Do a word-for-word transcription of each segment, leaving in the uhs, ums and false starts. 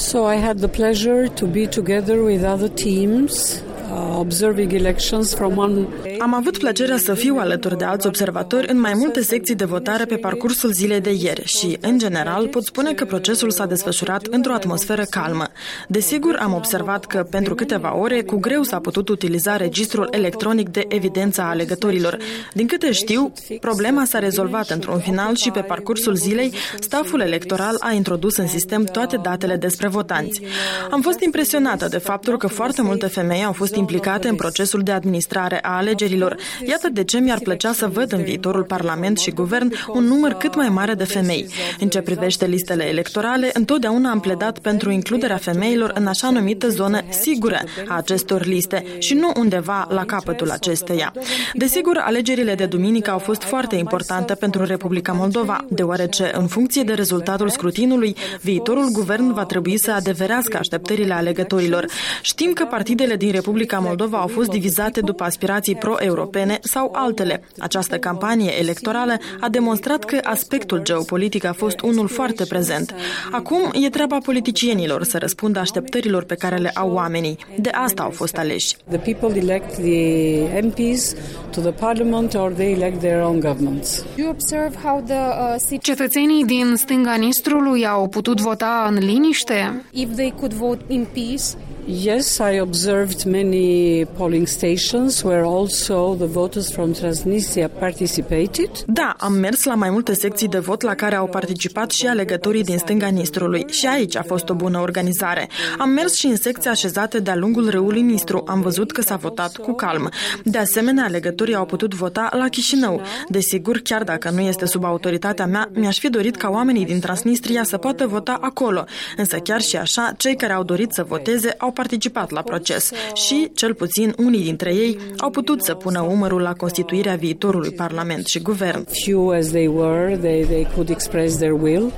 So I had the pleasure to be together with other teams. Observing elections from one... Am avut plăcerea să fiu alături de alți observatori în mai multe secții de votare pe parcursul zilei de ieri și, în general, pot spune că procesul s-a desfășurat într-o atmosferă calmă. Desigur, am observat că, pentru câteva ore, cu greu s-a putut utiliza registrul electronic de evidență a alegătorilor. Din câte știu, problema s-a rezolvat într-un final și pe parcursul zilei, staful electoral a introdus în sistem toate datele despre votanți. Am fost impresionată de faptul că foarte multe femei au fost implicate în procesul de administrare a alegerilor. Iată de ce mi-ar plăcea să văd în viitorul Parlament și Guvern un număr cât mai mare de femei. În ce privește listele electorale, întotdeauna am pledat pentru includerea femeilor în așa numită zonă sigură a acestor liste și nu undeva la capătul acesteia. Desigur, alegerile de duminică au fost foarte importante pentru Republica Moldova, deoarece, în funcție de rezultatul scrutinului, viitorul guvern va trebui să adeverească așteptările alegătorilor. Știm că partidele din Republica Moldova au fost divizate după aspirații pro-europene sau altele. Această campanie electorală a demonstrat că aspectul geopolitic a fost unul foarte prezent. Acum e treaba politicienilor să răspundă așteptărilor pe care le au oamenii. De asta au fost aleși. The people elect the M Ps to the parliament or they elect their own governments. You observe how the uh, Cetățenii din stânga Nistrului au putut vota în liniște? If they could vote in peace. Yes, I observed many polling stations where also the voters from Transnistria participated. Da, am mers la mai multe secții de vot la care au participat și alegătorii din stânga Nistrului și aici a fost o bună organizare. Am mers și în secții așezate de-a lungul râului Nistru. Am văzut că s-a votat cu calm. De asemenea, alegătorii au putut vota la Chișinău. Desigur, chiar dacă nu este sub autoritatea mea, mi-aș fi dorit ca oamenii din Transnistria să poată vota acolo. Însă chiar și așa, cei care au dorit să voteze au participat la proces și, cel puțin, unii dintre ei au putut să pună umărul la constituirea viitorului Parlament și Guvern. Few as they were, they, they could express their will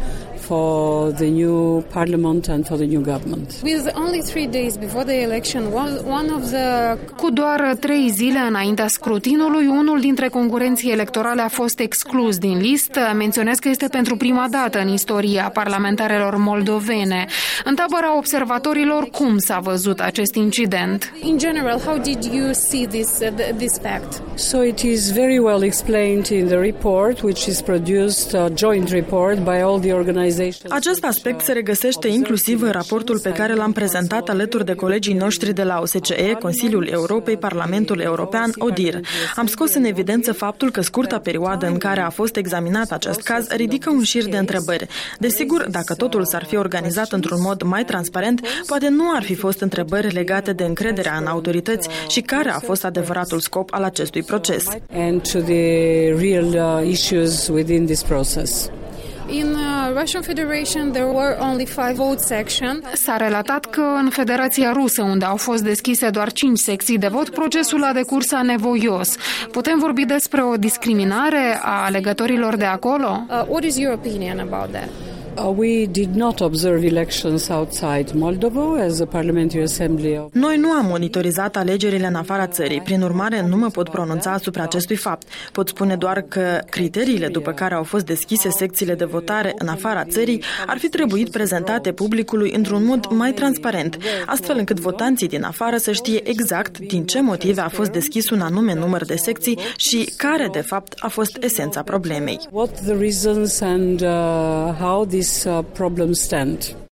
for the new parliament and for the new government. With only three days before the election, one of the... Cu doar trei zile înaintea scrutinului, unul dintre concurenții electorale a fost exclus din listă. Menționez că este pentru prima dată în istoria parlamentarelor moldovene. În tabăra observatorilor, cum s-a văzut acest incident? In general, how did you see this uh, this fact? So it is very well explained in the report, which is produced a joint report by all the organizations. Acest aspect se regăsește inclusiv în raportul pe care l-am prezentat alături de colegii noștri de la O S C E, Consiliul Europei, Parlamentul European, O D I R. Am scos în evidență faptul că scurta perioadă în care a fost examinat acest caz ridică un șir de întrebări. Desigur, dacă totul s-ar fi organizat într-un mod mai transparent, poate nu ar fi fost întrebări legate de încrederea în autorități și care a fost adevăratul scop al acestui proces. And to the real uh, issues within this process. In uh, Russian Federation there were only five vote sections. S-a relatat că în Federația Rusă, unde au fost deschise doar cinci secții de vot, procesul a decurs anevoios. Putem vorbi despre o discriminare a alegătorilor de acolo? Uh, what is your opinion about that? Uh, we did not observe elections outside Moldova as a parliamentary assembly. Of... Noi nu am monitorizat alegerile în afara țării, prin urmare nu mă pot pronunța asupra acestui fapt. Pot spune doar că criteriile după care au fost deschise secțiile de votare în afara țării ar fi trebuit prezentate publicului într-un mod mai transparent, astfel încât votanții din afară să știe exact din ce motive a fost deschis un anume număr de secții și care, de fapt, a fost esența problemei. What the reasons and uh, how these uh, problems stand.